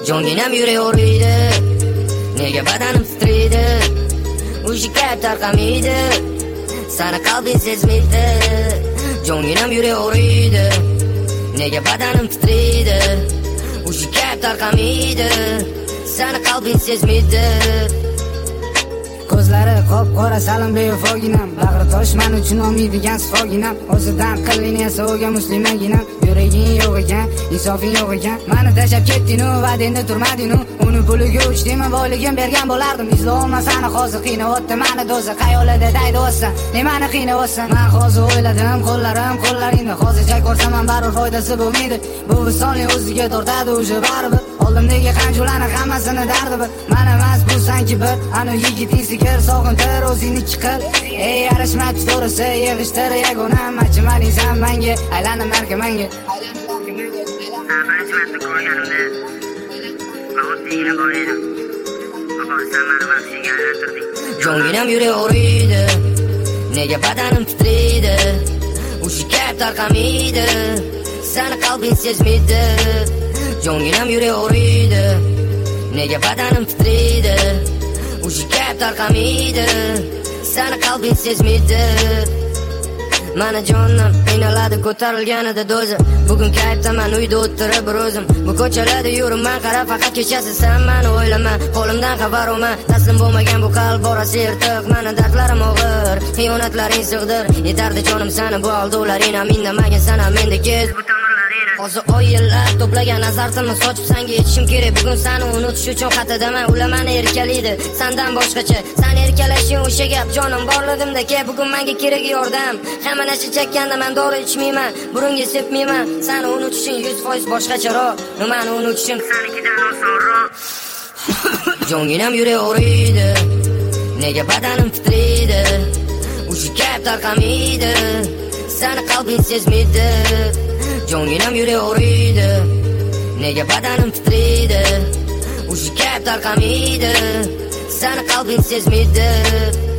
Jonginam yurek o'riydi, nega badanim titraydi, o'sha gap tarqamaydi, sani qalbing sezmaydi. Jonginam yurek o'riydi, nega badanim titraydi, o'sha gap tarqamaydi, sani qalbing sezmaydi. Ko'zlari qop-qora salim bevafoginam, bag'ri tosh men uchun olmaydigan sifoginam, o'zidan qilin esa o'ga muslimaginam. Yuraging yo'q ekan, insofing yo'q ekan, meni tashlab ketding-u, va'dangda turmading-u. Uni puliga uchdingmi, boyligim bergan bo'lardim. Izlolmasani hozir qiynayapti meni do'za, qayolada daydi o'ssa, nimani qiynayapsan? Men hozir o'yladim, qo'llaringda hozircha ko'rsam ham baribir foydasi bo'lmaydi. Bu visonning o'ziga tortadi o'sha baribir. Oldimdagi qanjularni hammasini dardi bir, men emas bu sanki bir, ana yigiting sikir sog'intir o'zingni chiqir. Ey yarashmadi to'g'risi, yig'ishtir yagona machimaning san menga, aylanib narkomanga. Birinchi marta ko'rganimda oddiygina bor edi. Sen meni vahshiyga aylantirding. Jonginam yurek o'riydi, nega badanim titraydi, o'sha gap tarqamaydi, sani qalbing sezmaydi. Jonginam yurek o'riydi, nega badanim titraydi, o'sha gap tarqamaydi, sani qalbing sezmaydi. Mana jonim qiynaladi ko'tarilganida do'zi, bugun kayfdaman uyda o'tirib bir o'zim. Bu ko'chalarda yuraman, qarab faqat kechasi sen meni o'ylama, qo'limdan xabar olma. Taslim bo'lmagan bu qalb borasi yirtiq, meni dardlarim og'ir, xiyonatlaring sig'dir. Yetardi jonim sani bu aldovlaring, indamagin sana menda kez. Hozir oy yillar to'plagan azartimni sochib senga yetishim kerak. Bugun seni unutish uchun xatadaman, ular meni erkalaydi sandan boshqacha. Sen erkalashing o'sha gap jonim borligimda ke, bugun menga kerak yordam. Hamma narsa chekkanda men dori ichmayman, burunga sepmayman. Seni unutishing 100% boshqacharoq, nimani unutishim senikidan osonroq. Jonginam yurek o'riydi, nega badanim titraydi, o'sha gap tarqamaydi, sani qalbing sezmaydi. Jonginam yurek o'riydi, nega badanim titraydi, o'sha gap tarqamaydi, sani qalbing sezmaydi.